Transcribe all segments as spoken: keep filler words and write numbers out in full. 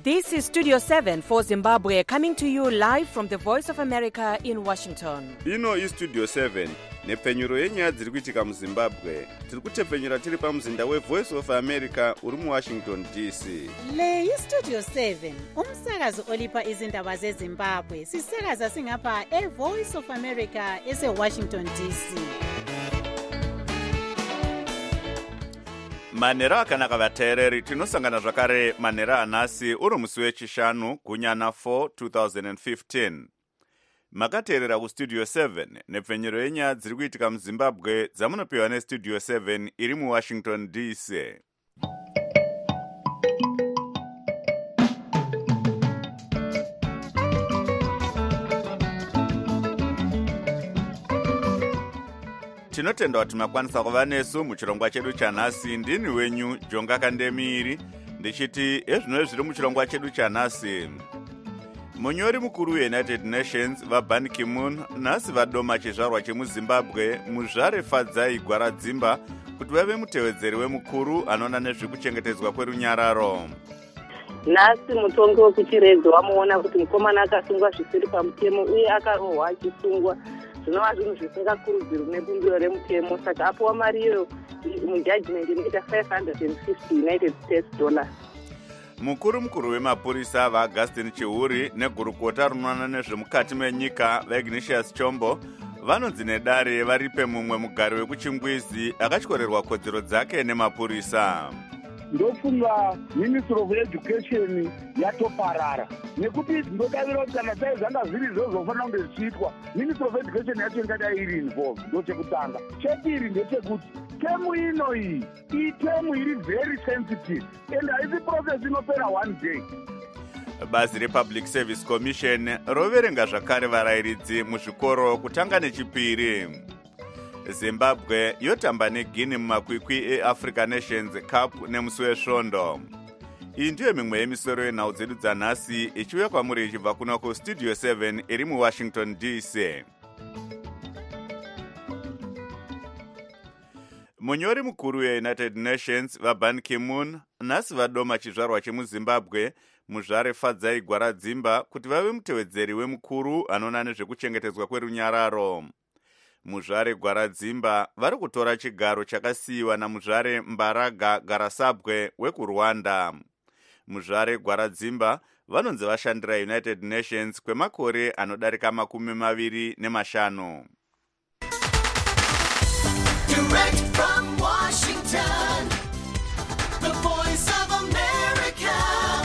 This is Studio seven for Zimbabwe, coming to you live from the Voice of America in Washington. Ino is Studio seven, nepfenyuro yenyaya dziri kuitika muZimbabwe. Tiri kutepfenyura tiri pamuzinda weVoice of America uri muWashington D C. Le iStudio seven, umsakazo olipa izindaba zeZimbabwe. Sisakaza singapha eVoice of America eseWashington D C. Manera akanaka vateereri, tinosangana zvakare manera anhasi uri musi wechishanu kunyana four two thousand fifteen. Makateerera kuStudio seven nepfenyuro yenyaya dziri kuitika muZimbabwe dzamunopiwa neStudio seven iri muWashington D C. Tinotenda kuti makwanisa kuva nesu muchirongwa chedu chanhasi. Ndini wenyu Jonga Kandemiri ndichiti ezvino zviri muchirongwa chedu chanhasi. Munyori mukuru weUnited Nations vaBan Ki-moon nhasi vadoma chizvarwa chemuZimbabwe muzvare Fadzai Gwaradzimba kuti vave mutevedzeri wemukuru anoona nezvekuchengetedzwa kwerunyararo. Nhasi mutongi wekuchiredzo wamuona kuti mukomana akasungwa zvisiri pamutemo uye akarohwa achisungwa. Zvinova zvinhu zvisingakurudzirwi nebumbiro remutemo, saka apiwa mari iyo mujudgment inoita five hundred fifty United States dollars. Mukuru mukuru wemapurisa vaAugustine Chihuri negurukota rinoona nezvemukati menyika vaIgnatius Chombo vanonzi nedare varipe mumwe mugari wekuchingwizi akatyorerwa kodzero dzake nemapurisa. Ndofunga Ministry of Education yatoparara nekuti ndodavira kuti kana dai zvanga zviri zvozofanira kunge zvichiitwa Ministry of Education yacho ingadai iri involved. Ndochekutanga. Chepiri ndechekuti temu ino iyi itemu iri very sensitive and haisi process inopera one day. Bazi rePublic Service Commission roverenga zvakare varayiridzi muzvikoro kutanga nechipiri. Zimbabwe yotamba neGuinea mumakwikwi eAfrica Nations Cup nemusi wesvondo. Iyi ndiyo mimwe yemisoro yenhau dzedu dzanhasi ichiuya kwamuri ichibva kuno kuStudio seven iri muWashington D C. Munyori mukuru weUnited Nations vaBan Ki-moon nhasi vadoma chizvarwa chemuZimbabwe muzvare Fadzai Gwaradzimba kuti vave mutevedzeri wemukuru anoona nezvekuchengetedzwa kwerunyararo. Muzvare Gwaradzimba vari kutora chigaro chakasiyiwa namuzvare Mbaraga Garasabwe wekuRwanda. Muzvare Gwaradzimba vanonzi vashandira United Nations kwemakore anodarika makumi maviri nemashanu. Direct from Washington, the Voice of America,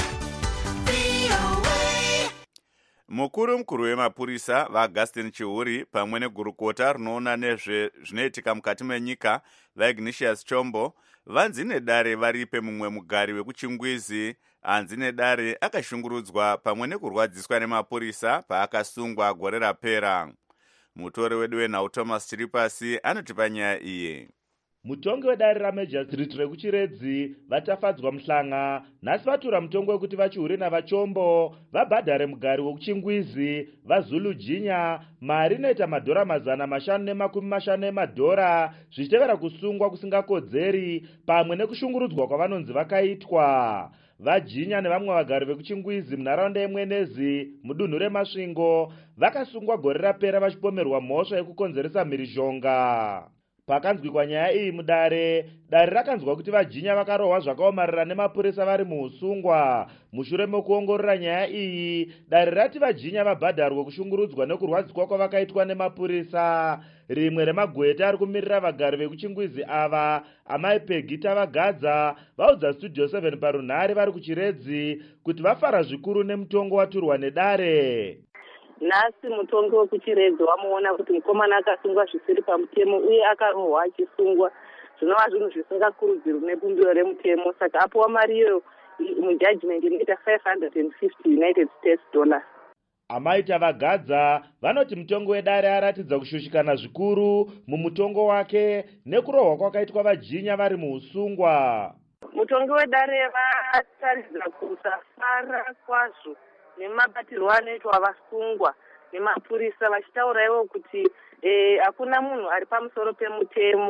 V O A. Mukuru mukuru wemapurisa vaAugustine Chihuri pamwe negurukota rinoona nezve zvinoitika mukati menyika vaIgnatius Chombo vanzi nedare varipe mumwe mugari wekuchingwizi anzi nedare akashungurudzwa pamwe nekurwadziswa nemapurisa paakasungwa gore rapera. Mutori wedu wenhau Thomas Chiripasi anotipa nyaya iyi. Mutongi wedare raMajistrate rekuchiredzi vatafadzwa muhlanga nhasi vatura mutongo wekuti vachihure navachombo vabhadhare mugari wekuchingwizi vaZulu Jinya mari inoita madhora mazana mashanu nemakumi mashanu emadhora zvichitevera kusungwa kusingakodzeri pamwe nekushungurudzwa kwavanonzi vakaitwa. VaJinya nevamwe vagari vekuchingwizi munharaunda yeMwenezi mudunhu reMasvingo vakasungwa gore rapera vachipomerwa mhosva yekukonzeresa mhirizhonga. Pakanzwikwa nyaya iyi mudare, dare rakanzwa kuti vaJinya vakarohwa zvakaomarara nemapurisa vari muusungwa. Mushure mekuongorora nyaya iyi, dare rati vaJinya vabhadharwe kushungurudzwa nekurwadziswa kwavakaitwa nemapurisa. Rimwe remagweta ari kumirira vagari vekuchingwizi ava, amai Pegita Vagadza, vaudza Studio seven parunhare vari kuchiredzi kuti vafara zvikuru nemutongo waturwa nedare. Nhasi mutongi wekuchiredzo wamuona kuti mukomana akasungwa zvisiri pamutemo uye akarohwa achisungwa. Zvinova zvinhu zvisingakurudzirwi nebumbiro remutemo, saka apiwa mari iyo mujudgment inoita five hundred fifty United States dollars. Amaita Vagadza vanoti mutongo wedare aratidza kushushikana zvikuru mumutongo wake nekurohwa kwakaitwa vaJinya vari muusungwa. Mutongi wedare vataridza kusafara kwazvo nemabatirwo anoitwa vasungwa nemapurisa vachitaura ivo kuti hakuna munhu ari pamusoro pemutemo.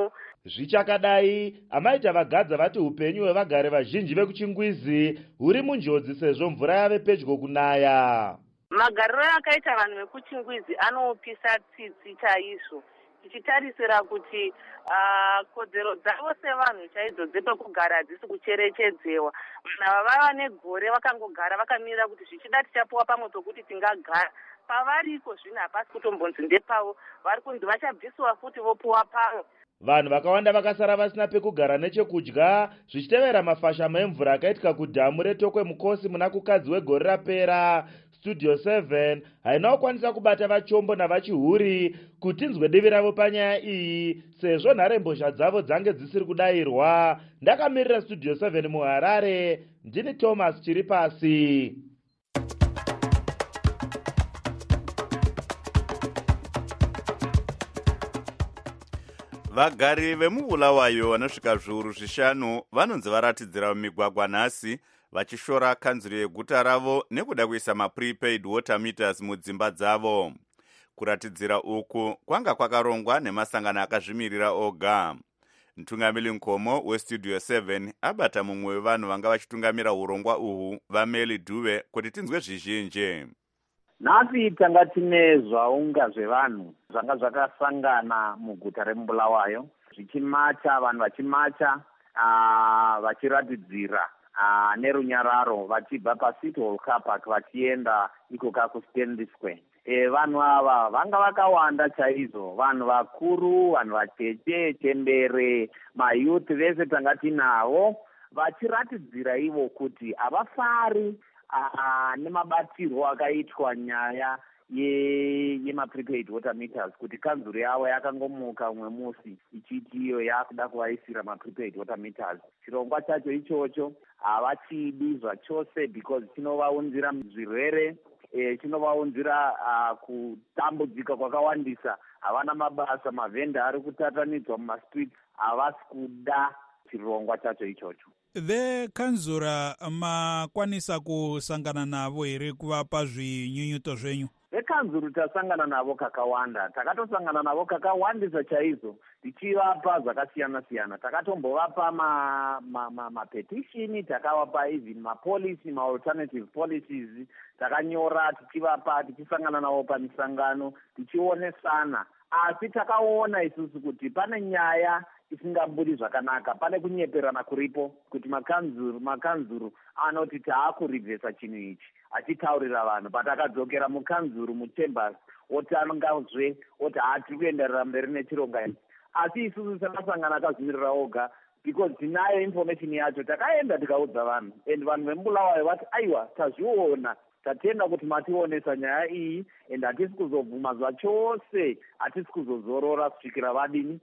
Zvichakadai, amaita vagadza vati upenyu hwevagari vazhinji vekuchingwizi huri munjodzi sezvo mvura yave pedyo kunaya. Magariro akaita vanhu vekuchingwizi anopisa tsitsi chaizvo, tichitarisira kuti uh, kodzero dzavo sevanhu chaidzo dzepekugara hadzisi kucherechedzewa. Vanhu ava vava negore vakangogara vakamirira kuti zvichida tichapuwa pamwe pekuti tingagara. Pavariko zvino hapasi kutombonzi ndepavo, vari kunzi vachabvisiwa futi vopuwa pamwe. Vanhu vakawanda vakasara vasina pekugara nechekudya zvichitevera mafashamo emvura akaitika kudhamu retokwe mukosi muna kukadzi wegore rapera. Studio seven haina kukwanisa kubata vachombo navachihuri kuti nzwe divi ravo panyaya iyi sezvo nharembozha dzavo dzange dzisiri kudayirwa. Ndakamirira Studio seven muHarare, ndini Thomas Chiripasi. Vagari vemubulawayo vanosvika zviuru zvishanu vanonzi varatidzira mumigwagwa nhasi vachishora kanzuro yeguta ravo nekuda kuisa maprepaid water meters mudzimba dzavo. Kuratidzira uku kwanga kwakarongwa nemasangano akazvimirira oga. Mtungamiri Nkomo weStudio seven abata mumwe wevanhu vanga vachitungamira urongwa uhu, Vameli Dube, kuti tinzwe zvizhinji. Nhasi tanga tine zvaunga zvevanhu zvanga zvakasangana muguta reMubulawayo zvichimacha, vanhu vachimacha uh, vachiratidzira uh, nerunyararo vachibva paCity Hall Car Park vachienda ikoka kuStanley Square. E, vanhu ava vanga vakawanda chaizvo, vanhu vakuru, vanhu vacheche, chembere, mayouth vese tanga tinavo vachiratidzira ivo kuti havafari Uh, nemabatirwo akaitwa nyaya yemaprepaid water meters, kuti kanzuro yavo yakangomuka umwe musi ichiti iyo yakuda kuvaisira maprepaid water meters. Chirongwa chacho ichocho havachidi zvachose because chinovaunzira zvirwere, eh, chinovaunzira uh, kutambudzika kwakawandisa. Havana mabasa, mavhenda ari kutatanidzwa mumastreets, havasi kuda chirongwa chacho ichocho. Vekanzura makwanisa kusangana navo here kuvapa zvinyunyuto zvenyu? Vekanzuru tasangana navo kakawanda, takatosangana navo kakawandisa chaizvo, tichivapa zvakasiyana siyana. Takatombovapa ma, ma, ma, ma petition, takavapa even mapolicy, ma alternative policies, takanyora tichivapa, tichisangana navo pamisangano, tichionesana. Asi takaona isusu kuti pane nyaya isingabudi zvakanaka, pane kunyeperana kuripo kuti makanzuru makanzuru anoti taakuribvesa chinhu ichi achitaurira vanhu. Patakadzokera mukanzuru muchambers otangazve oti hatiri kuenderera mberi nechironga ichi, asi isusu takasangana akazvimirira oga because tinayo information yacho. Takaenda tikaudza vanhu and vanhu vemubulawayo vati aiwa tazviona, tatenda kuti mationesa nyaya iyi and hatisi kuzobvuma zvachose, hatisi kuzozorora kusvikira vadini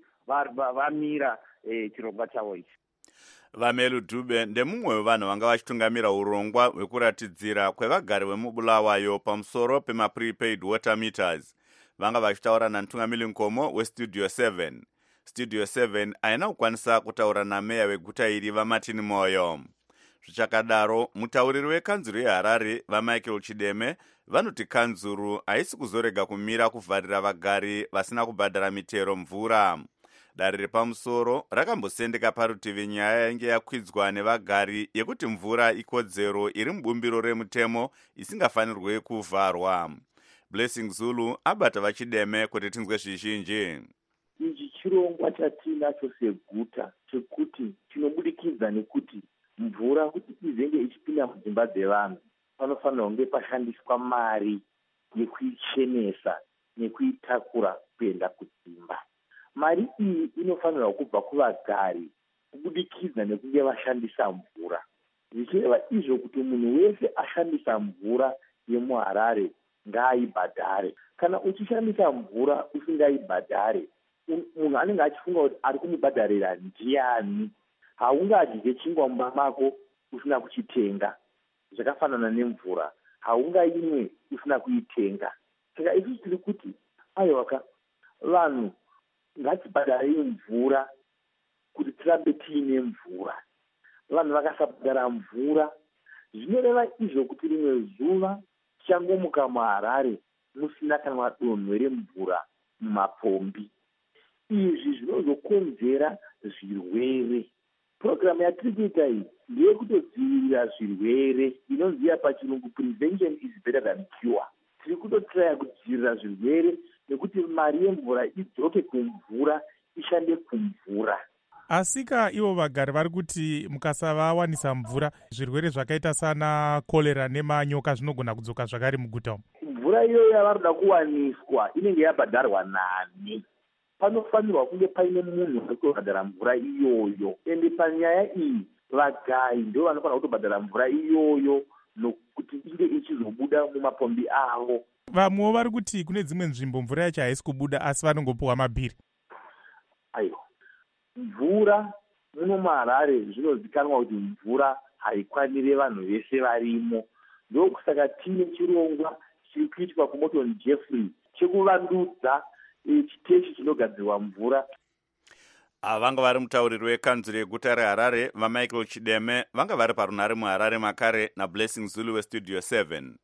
vamira eh, chirongwa chavo ichi. Vameli Dube ndemumwe wevanhu vanga vachitungamira urongwa hwekuratidzira kwevagari vemubulawayo pamusoro pemaprepaid water meters. Vanga vachitaura naMtungamiri Nkomo weStudio seven. Studio seven haina kukwanisa kutaura nameya weguta iri vaMartin Moyo. Zvichakadaro, mutauriri wekanzuro yeHarare vaMichael Chideme vanoti kanzuro haisi kuzorega kumira kuvharira vagari vasina kubhadhara mitero mvura. Dare repamusoro rakambosendeka parutivi nyaya yainge yakwidzwa nevagari yekuti mvura ikodzero iri mubumbiro remutemo isingafanirwe kuvharwa. Blessing Zulu abata vaChideme kuti tinzwe zvizhinji. Ichi chirongwa chatinacho seguta chekuti chinobudikidza nekuti mvura kuti izenge ichipinda mudzimba dzevanhu panofanira kunge pashandiswa mari yekuichenesa nekuitakura kuenda kudzimba. Mari iyi inofanirwa kubva kuvagari kubudikidza nekunge vashandisa mvura. Zvichireva izvo kuti munhu wese ashandisa mvura yemuHarare ngaaibhadhare. Kana uchishandisa mvura usingaibhadhare, munhu anenge achifunga kuti ari kumubhadharira ndiani. Haungadye chingwa mumba mako usina kuchitenga, zvakafanana nemvura. Haungaimwe usina kuitenga. Saka isusu tiri kuti aiwaka vanhu ngatibhadharei mvura kuti tirambe tiine mvura. Vanhu vakasabhadhara mvura zvinoreva izvo kuti rimwe zuva tichangomuka muHarare musina kana donhwe remvura mumapombi. izvi zvinozokonzera zvirwere. Purogiramu yatiri kuita iyi ndeyekutodzivirira zvirwere, inonziya pachirungu prevention is better than cure. Tiri kutotraya kudzivirira zvirwere nekuti mari yemvura idzoke kumvura, ishande kumvura. Asika ivo vagari vari kuti mukasavawanisa mvura, zvirwere zvakaita sana kolera nemanyoka zvinogona kudzoka zvakare muguta umu. Mvura iyoyo yavaroda kuwaniswa inenge yabhadharwa nani? Panofanirwa kunge paine munhu ari kubhadhara mvura iyoyo, ende panyaya iyi vagai ndo vanofanira kutobhadhara mvura iyoyo nokuti inge ichizobuda mumapombi avo. Vamwewo vari kuti kune dzimwe nzvimbo mvura yacho haisi kubuda asi vanongopiwa mabhiri. Aiwa, mvura muno muHarare zvinozikanwa kuti mvura haikwanire vanhu vese varimo. Ndokusaka tine chirongwa chiri kuitwa kuMorton Jeffrey chekuvandudza chiteshi chinogadzirwa mvura. Vanga vari mutauriri wekanzuro yeguta reHarare vaMichael Chideme, vanga vari parunhare muHarare makare naBlessing Zulu weStudio seven.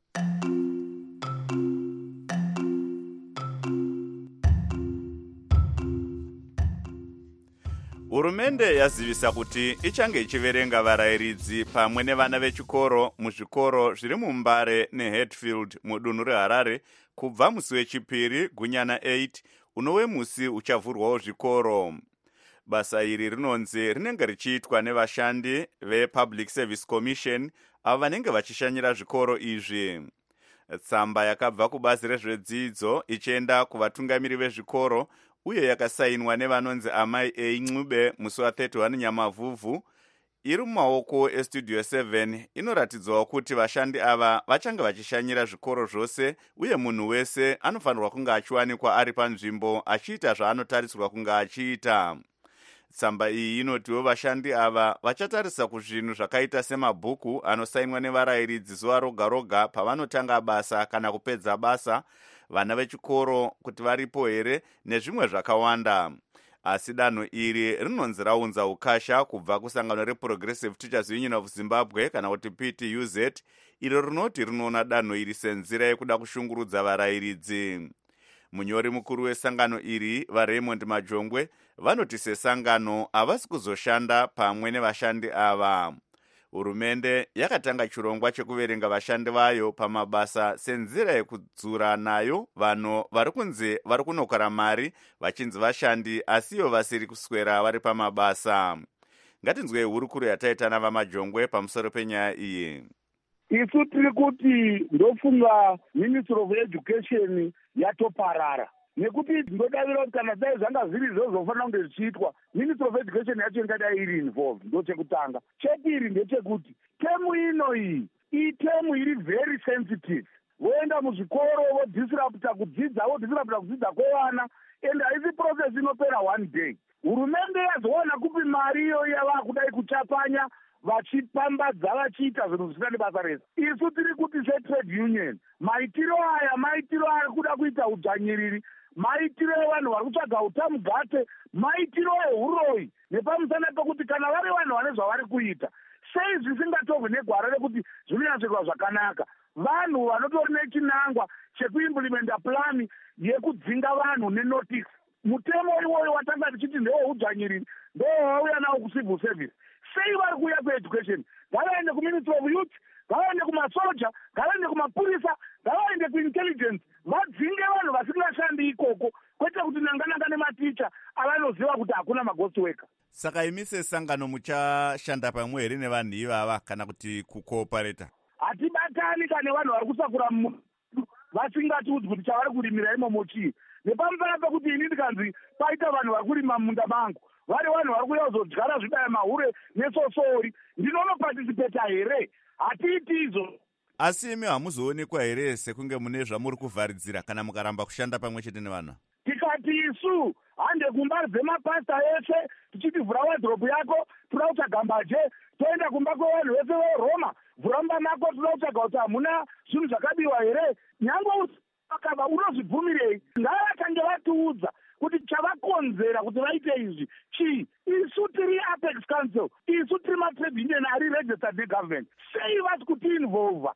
Hurumende yazivisa kuti ichange ichiverenga varayiridzi pamwe nevana vechikoro muzvikoro zviri muMbare neHatfield mudunhu reHarare kubva musi wechipiri gunyana eight unowe musi uchavhurwawo zvikoro. Basa iri rinonzi rinenge richiitwa nevashandi vePublic Service Commission avo vanenge vachishanyira zvikoro izvi. Tsamba yakabva kubazi rezvedzidzo ichienda kuvatungamiri vezvikoro uye yakasainwa nevanonzi Amai A. Ncube musi wa31 Nyamavhuvhu iri mumaoko eStudio seven. Inoratidzwawo kuti vashandi ava vachange vachishanyira zvikoro zvose uye munhu wese anofanirwa kunge achiwanikwa ari panzvimbo achiita zvaanotarisirwa kunge achiita. Tsamba iyi inotiwo vashandi ava vachatarisa kuzvinhu zvakaita semabhuku anosainwa nevarayiridzi zuva roga roga pavanotanga basa kana kupedza basa, vana vechikoro kuti varipo here nezvimwe zvakawanda. Asi danho iri rinonzi raunza ukasha kubva kusangano reProgressive Teachers Union of Zimbabwe kana kuti P T U Z, iro rinoti rinoona danho iri senzira yekuda kushungurudza varayiridzi. Munyori mukuru wesangano iri vaRaymond Majongwe vanoti sesangano havasi kuzoshanda pamwe nevashandi ava. Hurumende yakatanga chirongwa chekuverenga vashandi vayo pamabasa senzira yekudzura nayo vanhu vari kunze vari kunokora mari vachinzi vashandi asiyo vasiri kuswera vari pamabasa. Ngatinzwei hurukuro yataita navaMajongwe pamusoro penyaya iyi. Isu tiri kuti ndofunga Ministry of Education yatoparara. Nekuti ndodavira kuti kana dai zvanga zviri zvozofanira kunge zvichiitwa, Ministry of Education yacho ingadai iri involved. Ndochekutanga. Chepiri ndechekuti temu ino iyi itemu iri very sensitive. Voenda muzvikoro vodisrupta kudzidza vodisrupta kudzidza kwevana, and haisi process inopera one day. Hurumende yazowana kupi mari iyo yava kudai kuchapanya vachipambadza vachiita zvinhu zvisina nebasa rese. Isu tiri kuti setrade union maitiro aya maitiro ari kuda kuita udzvanyiriri, maitiro evanhu vari kutsvaga utamugate, maitiro euroyi, nepamusana pekuti kana vari vanhu vane zvavari kuita sei zvisingatorwe negwara rekuti zvinonyatsoitwa zvakanaka. Vanhu vanotori nechinangwa chekuimplimenta plani yekudzinga vanhu nenotice. Mutemo iwoyo watanga tichiti ndeweudzvanyiriri ndowauya nawo kucivil service. Sei vari kuuya kueducation? Ngavaende kuMinistry of Youth, ngavaende kumasoja, ngavaende kumapurisa, ngavaende kuintelligence, vadzinge vanhu vasingashandi ikoko, kwete kuti nangananga nematicha avanoziva kuti hakuna maghost worker. Saka imi sesangano muchashanda pamwe here nevanhu ivava kana kuti kukoopareta? Hatibatani kana vanhu vari kusakura vasingatiudzi kuti chavari kurimira imomo chii. Nepamusana pekuti ini ndikanzi paita vanhu vari kurima munda mangu, vari vanhu vari kuuya kuzodyara zvidaya mahure nesosori, ndinonopatisipeta here? Hatiiti izvo. Asi imi hamuzoonekwa here sekunge mune zvamuri kuvharidzira kana mukaramba kushanda pamwe chete nevanhu? Tikati isu hande kumba dzemapasta ese tichiti vhura wadhiropu yako toda kutsvaga mbaje, toenda kumba kwevanhu vese veRoma, vhura mumba mako toda kutsvaga kuti hamuna zvinhu zvakabiwa here. Nyange akava unozvibvumirei? Ngavatange vatiudza kuti chavakonzera kuti vaite izvi chii. Isu tiri Apex Council, isu tiri matrade union ari registered negovernment, sei vasi kutiinvolva?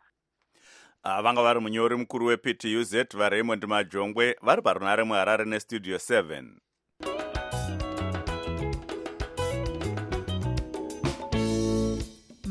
Vanga vari munyori mukuru weP T U Z vaRaymond Majongwe vari parunhare muHarare neStudio seven.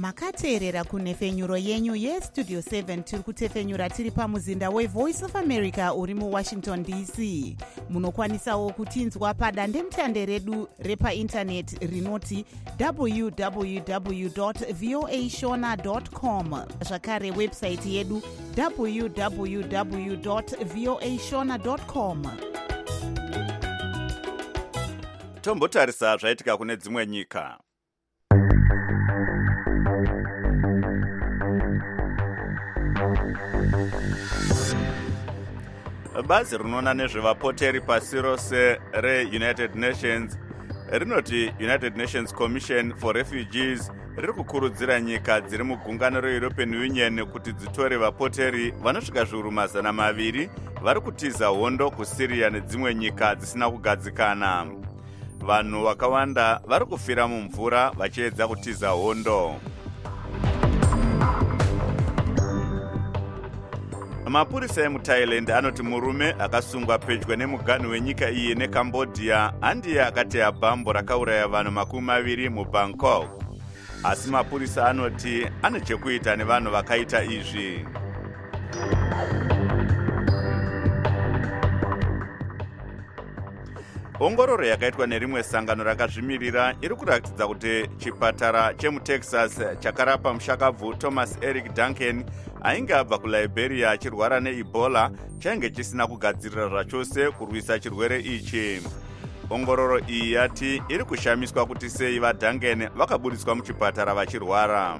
makateerera kunhefenyuro yenyu yestudio seven tiri kutefenyura tiri pamuzinda wevoice of america uri muwashington d c. munokwanisawo kutinzwa padandemutande redu repaindaneti rinoti w w w voa shona com, zvakare websaiti yedu w w w voa shona com. tombotarisa zvaitika kune dzimwe nyika. Bazi rinoona nezvevapoteri pasi rose reunited nations rinoti United Nations Commission for Refugees riri kukurudzira nyika dziri mugungano reEuropean Union kuti dzitore vapoteri vanosvika zviuru mazana maviri vari kutiza hondo kuSyria nedzimwe nyika dzisina kugadzikana. Vanhu vakawanda vari kufira mumvura vachiedza kutiza hondo. Mapurisa emuThailand anoti murume akasungwa pedyo nemuganhu wenyika iyi neCambodia andiye akateya bhambo rakauraya vanhu makumi maviri muBangkok. Asi mapurisa anoti ane chekuita nevanhu vakaita izvi. Ongororo yakaitwa nerimwe sangano rakazvimirira iri kuratidza kuti chipatara chemuTexas chakarapa mushakabvu Thomas Eric Duncan ainge abva kuLiberia achirwara neEbola chainge chisina kugadzirira zvachose kurwisa chirwere ichi. Ongororo iyi yati iri kushamiswa kuti sei vaDuncan vakabudiswa muchipatara vachirwara.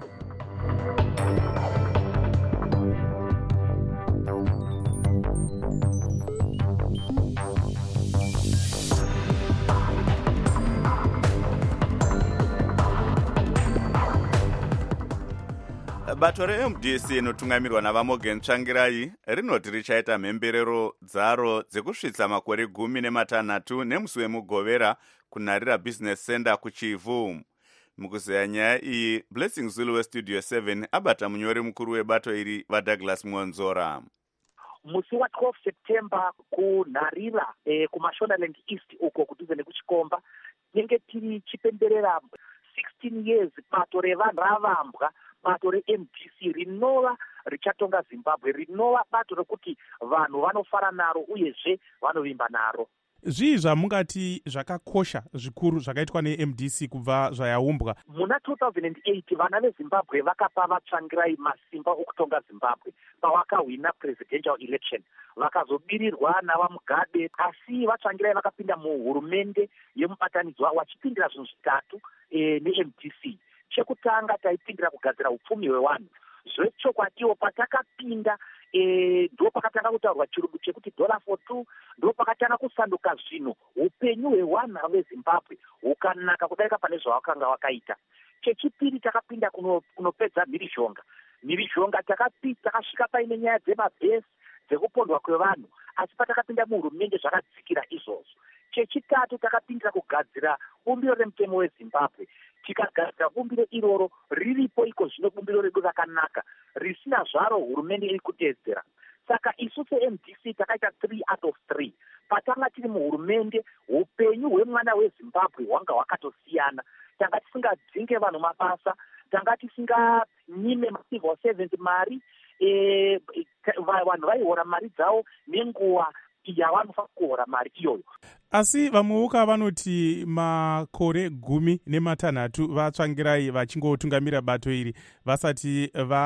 Bato reM D C inotungamirwa navaMorgan Tsvangirai rinoti richaita mhemberero dzaro dzekusvitsa makore gumi nematanhatu nemusi wemugovera kunarira Business Center kuChivu. Mukuzeya nyaya iyi, Blessing Zulu weStudio seven abata munyori mukuru webato iri vaDouglas Mwonzora. Musi wa twelve September kunarira eh, kuMashonaland East uko kudhuze nekuChikomba nenge tiri chipemberera sixteen years bato revanhu ravambwa, bato reM D C rinova richatonga Zimbabwe, rinova bato rekuti vanhu vanofara naro uyezve vanovimba naro. Zvii zvamungati zvakakosha zvikuru zvakaitwa neM D C kubva zvayaumbwa? Muna two thousand eight vana veZimbabwe vakapa vaTsvangirai masimba okutonga Zimbabwe pavakahwina presidential election, vakazobirirwa navaMugabe, asi vaTsvangirai vakapinda muhurumende yemubatanidzwa vachipindira zvinhu zvitatu eh, neM D C. Chekutanga taipindira kugadzira upfumi hwevanhu. Zvechokwadiwo patakapinda eh, ndo pakatanga kutaurwa chirungu chekuti dollar for two, ndo pakatanga kusanduka zvino upenyu hwevanhu veZimbabwe hukanaka kudarika pane zvavakanga vakaita. Chechipiri takapinda kuno, kunopedza mhirizhonga. Mhirizhonga takapinda takasvika paine nyaya dzemabhesi dzekupondwa kwevanhu, asi patakapinda muhurumende zvakadzikira izvozvo. Chechitatu takapindira kugadzira bumbiro remutemo weZimbabwe. Tikagadzira bumbiro iroro riripo iko zvino bumbiro redu rakanaka risina zvaro hurumende iri kuteedzera. Saka isu seM D C takaita three out of three. Patanga tiri muhurumende, upenyu hwemwana weZimbabwe hwanga hwakatosiyana. Tanga tisingadzinge vanhu mabasa, tanga tisinganyime macivil servant mari, eh, vanhu vaihora mari dzavo nenguva yavanofanira kuhora mari iyoyo. Asi vamweuka vanoti makore gumi nematanhatu vaTsvangirai vachingotungamira bato iri vasati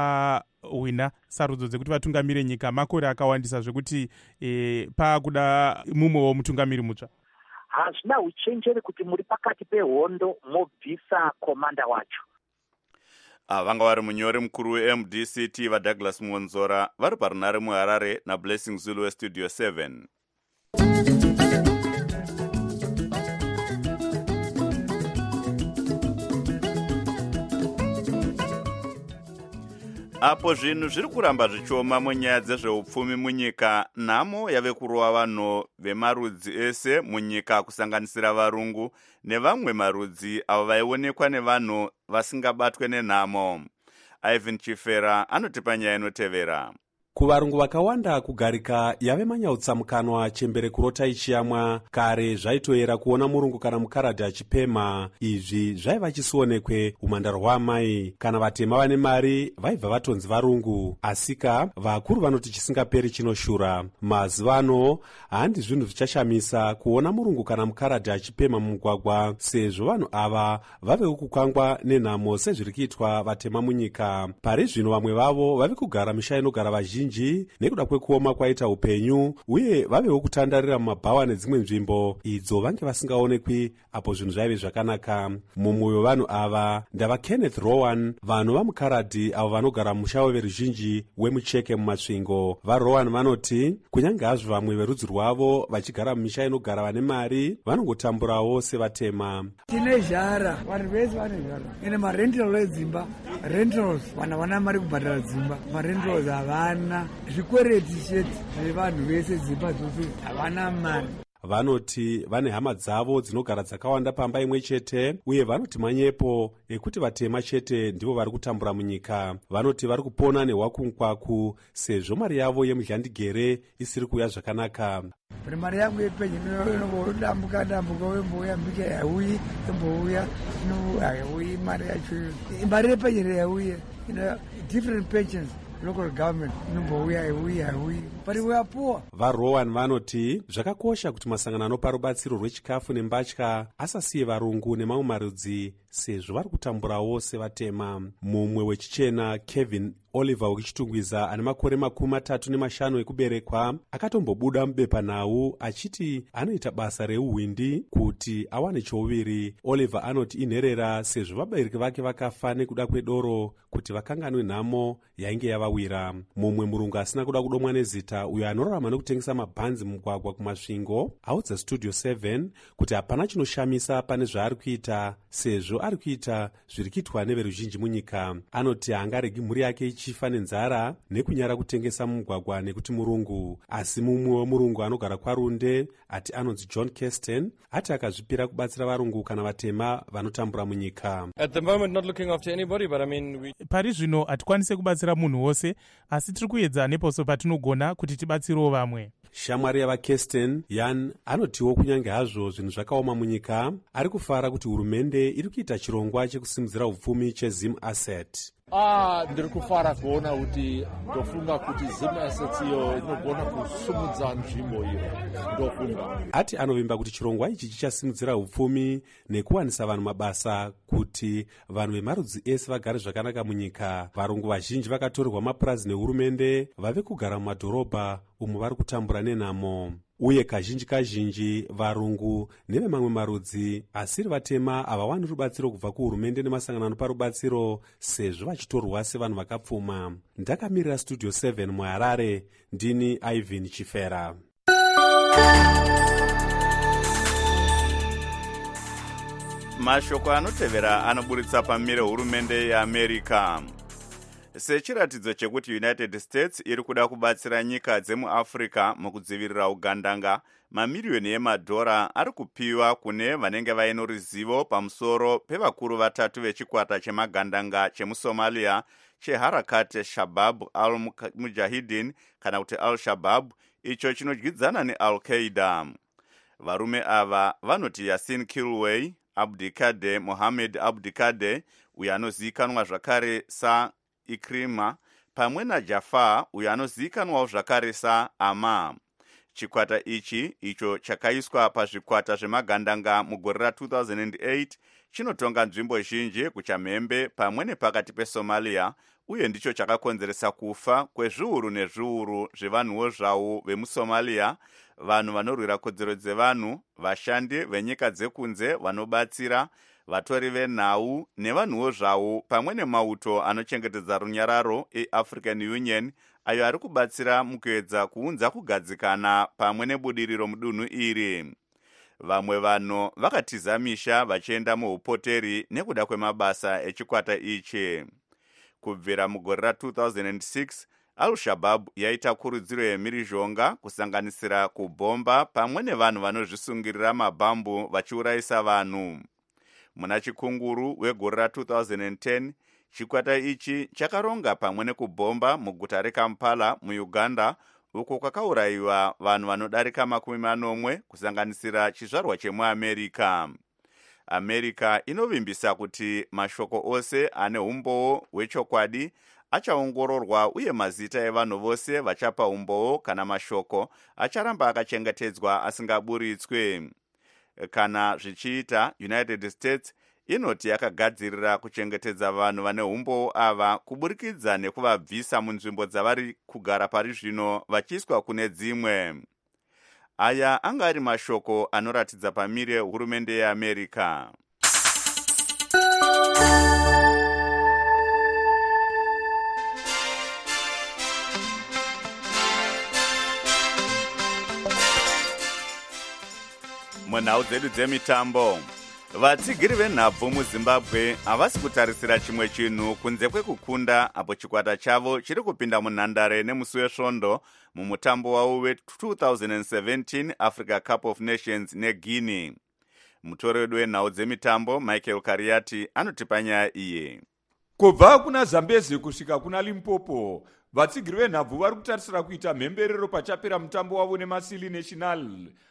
vahwina sarudzo dzekuti vatungamire nyika, makore akawandisa zvekuti e, paakuda mumwewo mutungamiri mutsva. Hazvina uchenjeri kuti muri pakati pehondo mobvisa komanda wacho. Vanga vari munyori mukuru weM D C T vaDouglas Mwonzora vari parunare muHarare naBlessing Zulu weStudio seven. Apo zvinhu zviri kuramba zvichioma munyaya dzezveupfumi munyika, nhamo yave kurova vanhu vemarudzi ese munyika kusanganisira varungu nevamwe marudzi avo vaionekwa nevanhu vasingabatwe nenhamo. Ivan Chifera anotipa nyaya inotevera. kuvarungu vakawanda kugarika yave manyautsamukanwa chembere kurota ichiyamwa. Kare zvaitoyera kuona murungu kana mukaradhi achipema. Izvi zvaiva chisionekwe umhandara hwaamai. Kana vatema vane mari vaibva vatonzi varungu, asika vakuru vanoti chisingaperi chinoshura. Mazuva ano handi zvinhu zvichashamisa kuona murungu kana mukaradhi achipema mumugwagwa, sezvo vanhu ava vave kukwangwa nenhamo sezviri kuitwa vatema munyika. Pari zvino vamwe vavo vave kugara misha inogara vazhinji nekuda kwekuoma kwaita upenyu, uye vavewo kutandarira mumabhawa nedzimwe nzvimbo idzo vange vasingaonekwi apo zvinhu zvaive zvakanaka. Mumwe wevanhu ava ndava Kenneth Rowan, vanhu vamukaradhi avo vanogara musha weveruzhinji wemucheke mumasvingo. VaRowan vanoti kunyange hazvo vamwe verudzi rwavo vachigara mumisha inogara vane mari, vanongotamburawo sevatema. Tine zhara, vanhu vese vane zhara. Ine marentalo edzimba, rentals, vanhu havana mari kubhadhara dzimba, marentals havana. Zvikwereti chete zvevanhu vese dzimba dzose havana mari. Vanoti vane hama dzavo dzinogara dzakawanda pamba imwe chete, uye vanoti manyepo ekuti vatema chete ndivo vari kutambura munyika. Vanoti vari kupona nehwakumukwaku sezvo mari yavo yemudhyandigere isiri kuuya zvakanaka. Mari yangu yepenye inodambuka dambuka, wembouya mbike yauyi, yembouya inouyi mari yacho. Mari yepenye yauye, different pensions. Local government inombouya iuya iuya but we are poor. VaRowan vanoti zvakakosha kuti masangano anopa rubatsiro rwechikafu nembatya asasiye varungu nemamwe marudzi sezvo vari kutamburawo sevatema. Mumwe wechichena Kevin Oliver wechitungwiza ane makore makumi matatu nemashanu ekuberekwa akatombobuda mubepanhau achiti anoita basa reuhwindi kuti awane chouviri. Oliver anoti inherera sezvo vabereki vake vakafa nekuda kwedoro kuti vakanganwe nhamo yainge yavawira. Mumwe murungu asina kuda kudomwa nezita uyo anorarama nekutengesa mabhanzi mumugwagwa kumasvingo audza Studio seven kuti hapana chinoshamisa pane zvaari kuita sezvo ari kuita zviri kuitwa neveruzhinji munyika. Anoti haangaregi mhuri yake ichifa nenzara nekunyara kutengesa mumugwagwa nekuti murungu. Asi mumwe wemurungu anogara kwaRunde ati anonzi John Kirsten ati akazvipira kubatsira varungu kana vatema vanotambura munyika. At the moment not looking after anybody, but I mean we... Pari zvino hatikwanise kubatsira munhu wose, asi tiri kuedza neposo patinogona kuti tibatsirewo vamwe. Shamwari yavaKirsten Yan anotiwo kunyange hazvo zvinhu zvakaoma munyika, ari kufara kuti hurumende iri kuita chirongwa chekusimudzira upfumi cheZim Asset. Ah, ndiri kufara kuona kuti ndofunga kuti Zim Assets iyo inogona kusumudza nzvimbo iyo, ndofunga. Ati anovimba kuti chirongwa ichi chichasimudzira upfumi nekuwanisa vanhu mabasa kuti vanhu vemarudzi ese vagare zvakanaka munyika. Varungu vazhinji vakatorerwa mapurazi nehurumende vave kugara mumadhorobha umo vari kutambura nenhamo. Uye kazhinji kazhinji varungu nevemamwe marudzi asiri vatema havawani rubatsiro kubva kuhurumende nemasangano anopa rubatsiro sezvo vachitorwa sevanhu vakapfuma. Ndakamirira Studio seven muHarare, ndini Ivan Chifera. Mashoko anotevera anoburitsa pamire hurumende yeAmerica. Sechiratidzo chekuti United States iri kuda kubatsira nyika dzemuAfrica mukudzivirira ugandanga, mamiriyoni emadhora ari kupiwa kune vanenge vaino ruzivo pamusoro pevakuru vatatu vechikwata chemagandanga chemuSomalia cheHarakat Shabab al-Mujahideen kana kuti Al-Shabab, icho chinodyidzana neAl-Qaeda. Varume ava vanoti Yasin Kilway, Abdikade Mohammed Abdikade uyo anozivikanwa zvakare sa Ikrima pamwe naJafar uyo anozivikanwawo zvakare saAma. Chikwata ichi icho chakaiswa pazvikwata zvemagandanga mugore ra two thousand eight chinotonga nzvimbo zhinji kuchamhembe pamwe nepakati peSomalia, uye ndicho chakakonzeresa kufa kwezviuru nezviuru zvevanhuwo zvavo vemuSomalia, vanhu vanorwira kodzero dzevanhu, vashandi venyika dzekunze vanobatsira, vatori venhau nevanhuwo zvavo pamwe nemauto anochengetedza runyararo eAfrican Union ayo ari kubatsira mukuedza kuunza kugadzikana pamwe nebudiriro mudunhu iri. Vamwe vanhu vakatiza misha vachienda muupoteri nekuda kwemabasa echikwata ichi. Kubvira mugore ra two thousand six, Al-Shabab yaita kurudziro yemhirizhonga kusanganisira kubhomba pamwe nevanhu vanozvisungirira mabhambu vachiurayisa vanhu. Muna chikunguru wegore ra two thousand ten, chikwata ichi chakaronga pamwe nekubhomba muguta rekampala muuganda uko kwakaurayiwa vanhu vanodarika makumi manomwe kusanganisira chizvarwa chemuamerica. America inovimbisa kuti mashoko ose ane umboo hwechokwadi achaongororwa uye mazita evanhu vose vachapa umboo kana mashoko acharamba akachengetedzwa asingaburitswe. Kana zvichiita, United States inoti yakagadzirira kuchengetedza vanhu vane umboo ava kuburikidza nekuvabvisa munzvimbo dzavari kugara pari zvino vachiiswa kune dzimwe. Aya anga ari mashoko anoratidza pamire hurumende yeAmerica. Munhau dzedu dzemitambo, vatsigiri venhabvu muZimbabwe havasi kutarisira chimwe chinhu kunze kwekukunda apo chikwata chavo chiri kupinda munhandare nemusi wesvondo mumutambo wavo we-twenty seventeen Africa Cup of Nations neGuinea. Mutori wedu wenhau dzemitambo Michael Kariati anotipa nyaya iye. Kubva kuna Zambezi kusvika kuna Limpopo, vatsigiri venhabvu vari kutarisira kuita mhemberero pachapera mutambo wavo neMasili National,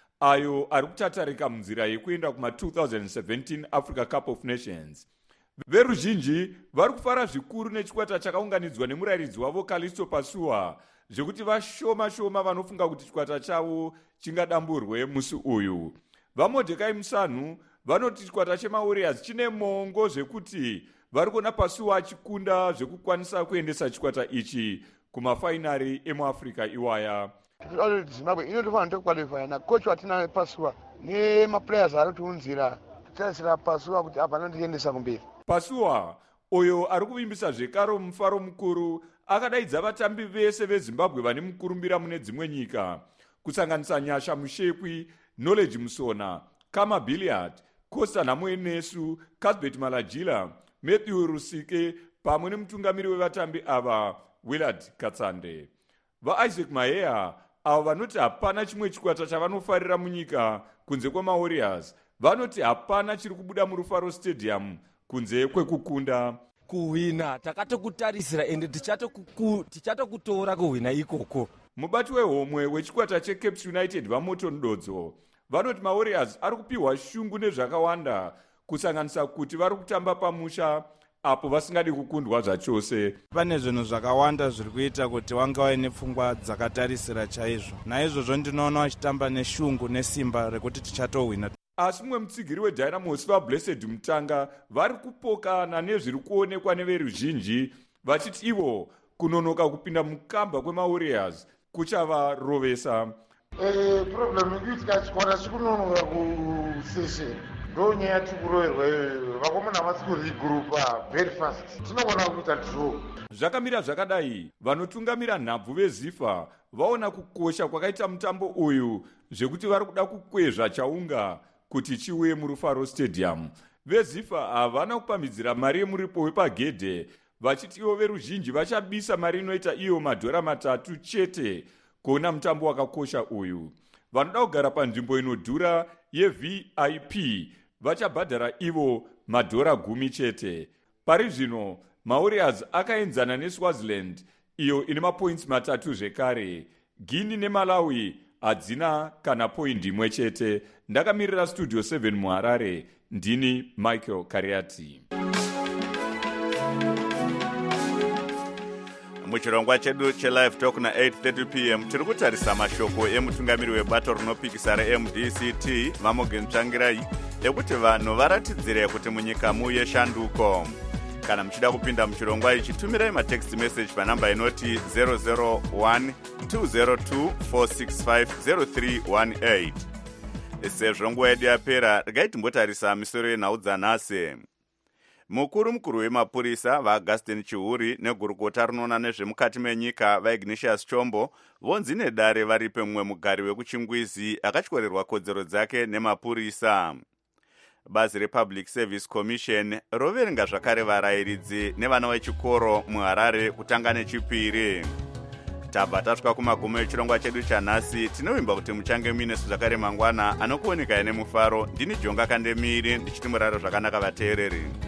ayo ari kutatarika munzira yekuenda kuma-twenty seventeen Africa Cup of Nations. Veruzhinji vari kufara zvikuru nechikwata chakaunganidzwa nemurairidzi wavo Kalisto Pasua zvekuti vashoma shoma vanofunga kuti chikwata chavo chingadamburwe musi uyu. VaMordecai Musanhu vanoti chikwata chemaWarriors chine mongo zvekuti vari kuona Pasua achikunda zvekukwanisa kuendesa chikwata ichi kumafainari emuAfrica iwaya. Zimbabwe inotofanira tokukwalifya nakochi watina Pasua nemaplayers ari kutiunzira kutarisira Pasua kuti apa anotiendesa kumberi. Pasua oyo ari kuvimbisa zvekaro mufaro mukuru akadaidza vatambi vese veZimbabwe vane mukurumbira mune dzimwe nyika kusanganisa Nyasha Mushekwi, Knowledge Musona, Kama Billiard, Costa Namwenesu, Casbet Malajila, Matthew Rusike pamwe nemutungamiri wevatambi ava Willard Katsande. VaIsaac Maheya avo vanoti hapana chimwe chikwata chavanofarira munyika kunze kwemaWarriors vanoti hapana chiri kubuda murufaro stadium kunze kwekukunda. Kuhwina takatokutarisira ende tichatokutora kuhwina ikoko. Mubati wehomwe wechikwata cheCapes United vaMoto Ndodzo vanoti maWarriors ari kupiwa shungu nezvakawanda kusanganisa kuti vari kutamba pamusha apo vasingadi kukundwa zvachose. Pane zvinhu zvakawanda zviri kuita kuti wanga waine pfungwa dzakatarisira chaizvo. Naizvozvo ndinoona vachitamba neshungu nesimba rekuti tichatohwina. Asi mumwe mutsigiri weDynamos vaBlessed Mutanga vari kupokana nezviri kuonekwa neveruzhinji vachiti ivo kunonoka kupinda mukamba kwemaWarriors kuchavarovesa. Eh, problem ikuitika chikwata chikunonoka kusession ndonyaya tikuroverwa vakomana vasi kurigrupa very fast tinogona kuita draw. Zvakamira zvakadai, vanotungamira nhabvu veZifa vaona kukosha kwakaita mutambo uyu zvekuti vari kuda kukwezva chaunga kuti chiuye murufaro stadium. VeZifa havana kupamhidzira mari yemuripo wepagedhe vachiti ivo veruzhinji vachabisa mari inoita iyo madhora matatu chete kuona mutambo wakakosha uyu. Vanoda kugara panzvimbo inodhura yeV I P vachabhadhara ivo madhora gumi chete. Pari zvino maWarriors akaenzana neSwaziland iyo ine mapoints matatu zvekare. Guinea neMalawi hadzina kana poindi imwe chete. Ndakamirira Studio seven muHarare, ndini Michael Kariati. Muchirongwa chedu chelive talk na eight thirty p m tiri kutarisa mashoko emutungamiri webato rinopikisa reM D C T Vamogen Tsvangirai ekuti vanhu varatidzire kuti munyika muye shanduko. Kana muchida kupinda muchirongwa ichi tumirai matext message panamba inoti zero zero one two zero two four six five zero three one eight. Sezvo nguva yedu yapera, regai timbotarisa misoro yenhau dzanhasi. Mukuru mukuru wemapurisa vaAugustine Chihuri negurukota rinoona nezvemukati menyika vaIgnatius Chombo vonzi nedare vari pemumwe mugari wekuchingwizi akatyorerwa kodzero dzake nemapurisa. Bazi rePublic Service Commission roverenga zvakare varayiridzi nevana vechikoro muHarare kutanga nechipiri. Tabva tasvika kumagumo echirongwa chedu chanhasi. Tinovimba kuti muchange muinesu zvakare mangwana anokuonekai nemufaro. Ndini Jonga Kandemiri ndichiti murare zvakanaka vateereri.